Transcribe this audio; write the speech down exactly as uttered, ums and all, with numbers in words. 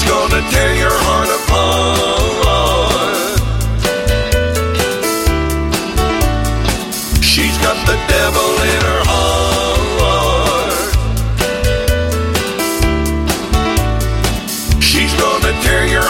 gonna tear your heart apart. She's got the devil in her heart. She's gonna tear your